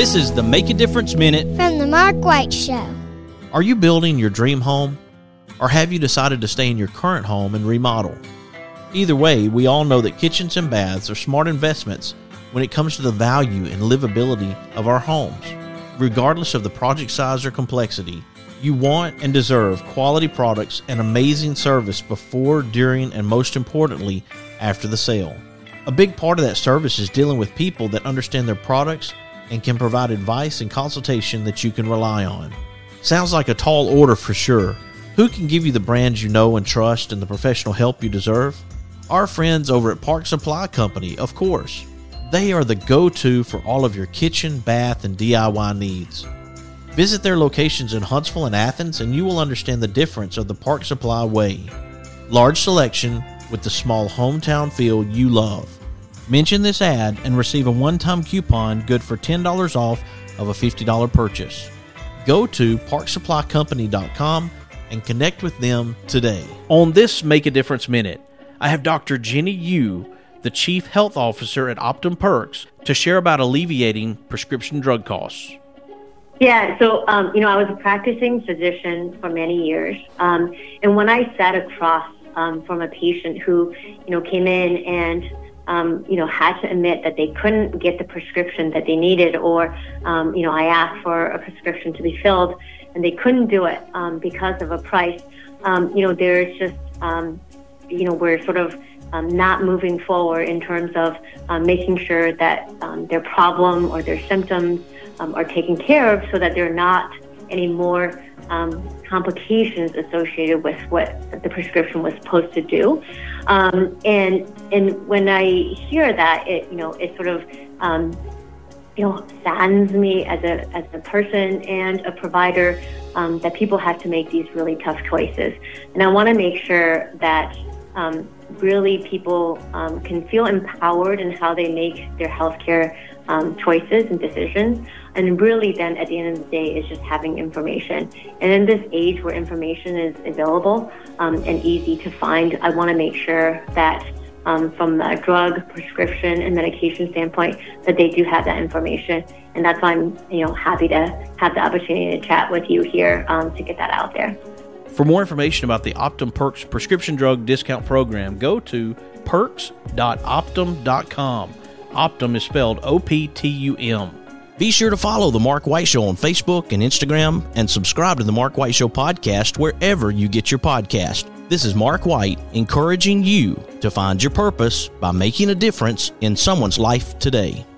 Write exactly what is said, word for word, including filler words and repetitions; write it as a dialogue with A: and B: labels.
A: This is the Make a Difference Minute
B: from the Mark White Show.
A: Are you building your dream home? Or have you decided to stay in your current home and remodel? Either way, we all know that kitchens and baths are smart investments when it comes to the value and livability of our homes. Regardless of the project size or complexity, you want and deserve quality products and amazing service before, during, and most importantly, after the sale. A big part of that service is dealing with people that understand their products and can provide advice and consultation that you can rely on. Sounds like a tall order for sure. Who can give you the brands you know and trust and the professional help you deserve? Our friends over at Park Supply Company, of course. They are the go-to for all of your kitchen, bath, and D I Y needs. Visit their locations in Huntsville and Athens and you will understand the difference of the Park Supply way. Large selection with the small hometown feel you love. Mention this ad and receive a one-time coupon good for ten dollars off of a fifty dollars purchase. Go to park supply company dot com and connect with them today.
C: On this Make a Difference Minute, I have Doctor Jenny Yu, the Chief Health Officer at Optum Perks, to share about alleviating prescription drug costs.
D: Yeah, so, um, you know, I was a practicing physician for many years. Um, and when I sat across um, from a patient who, you know, came in and, um, you know, had to admit that they couldn't get the prescription that they needed, or, um, you know, I asked for a prescription to be filled and they couldn't do it um, because of a price, um, you know, there's just, um, you know, we're sort of um, not moving forward in terms of um, making sure that um, their problem or their symptoms um, are taken care of so that there are not any more um, complications associated with what the prescription was supposed to do. Um, and and when I hear that, it, you know, it sort of, um, you know, saddens me as a as a person and a provider um, that people have to make these really tough choices. And I want to make sure that um, really people um, can feel empowered in how they make their healthcare um, choices and decisions. And really then at the end of the day is just having information. And in this age where information is available um, and easy to find, I want to make sure that um, from the drug, prescription, and medication standpoint, that they do have that information. And that's why I'm, you know, happy to have the opportunity to chat with you here um, to get that out there.
C: For more information about the Optum Perks prescription drug discount program, go to perks dot optum dot com. Optum is spelled O P T U M.
A: Be sure to follow The Mark White Show on Facebook and Instagram and subscribe to The Mark White Show podcast wherever you get your podcast. This is Mark White encouraging you to find your purpose by making a difference in someone's life today.